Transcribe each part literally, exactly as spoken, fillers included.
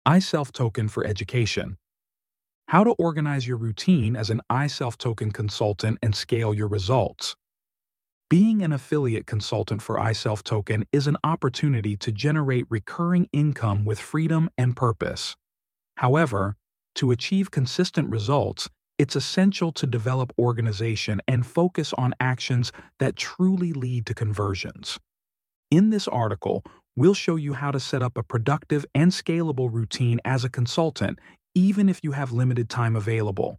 iSelf Token for education. How to organize your routine as an iSelf Token consultant and scale your results. Being an affiliate consultant for iSelf Token is an opportunity to generate recurring income with freedom and purpose. However, to achieve consistent results, it's essential to develop organization and focus on actions that truly lead to conversions. In this article, we'll show you how to set up a productive and scalable routine as a consultant, even if you have limited time available.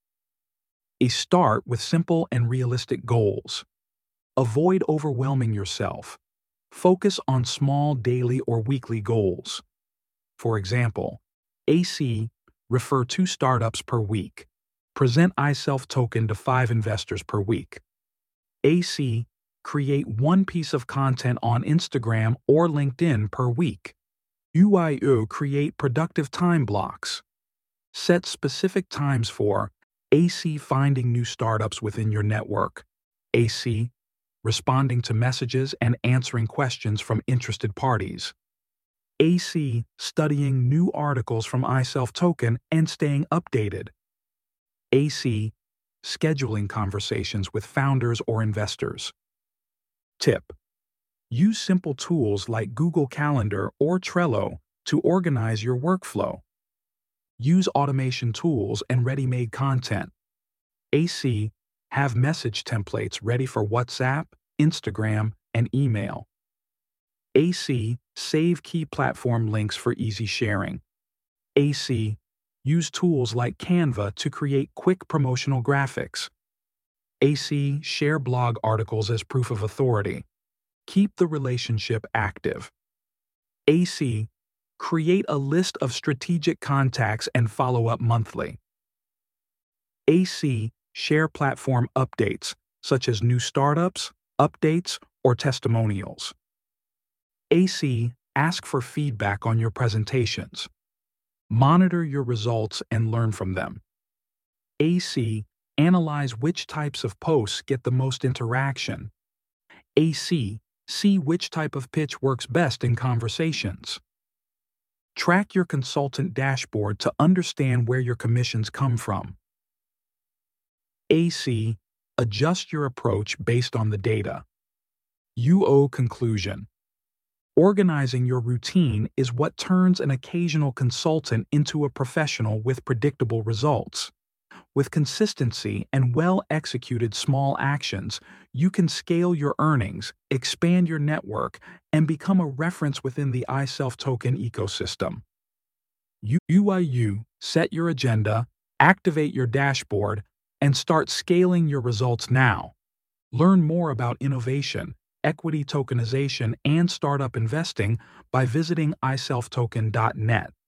A start with simple and realistic goals. Avoid overwhelming yourself. Focus on small daily or weekly goals. For example, A C, refer two startups per week. Present iSelf Token to five investors per week. A C, create one piece of content on Instagram or LinkedIn per week. U I O, create productive time blocks. Set specific times for A C, finding new startups within your network. A C, responding to messages and answering questions from interested parties. A C, studying new articles from iSelf Token and staying updated. A C, scheduling conversations with founders or investors. Tip: use simple tools like Google Calendar or Trello to organize your workflow. Use automation tools and ready-made content. A C, have message templates ready for WhatsApp, Instagram, and email. A C, save key platform links for easy sharing. A C, use tools like Canva to create quick promotional graphics. A C, share blog articles as proof of authority. Keep the relationship active. A C, create a list of strategic contacts and follow up monthly. A C, share platform updates, such as new startups, updates, or testimonials. A C, ask for feedback on your presentations. Monitor your results and learn from them. A C, analyze which types of posts get the most interaction. A C, see which type of pitch works best in conversations. Track your consultant dashboard to understand where your commissions come from. A C, adjust your approach based on the data. U O conclusion. Organizing your routine is what turns an occasional consultant into a professional with predictable results. With consistency and well-executed small actions, you can scale your earnings, expand your network, and become a reference within the iSelf Token ecosystem. U I U, set your agenda, activate your dashboard, and start scaling your results now. Learn more about innovation, equity tokenization, and startup investing by visiting i self token dot net.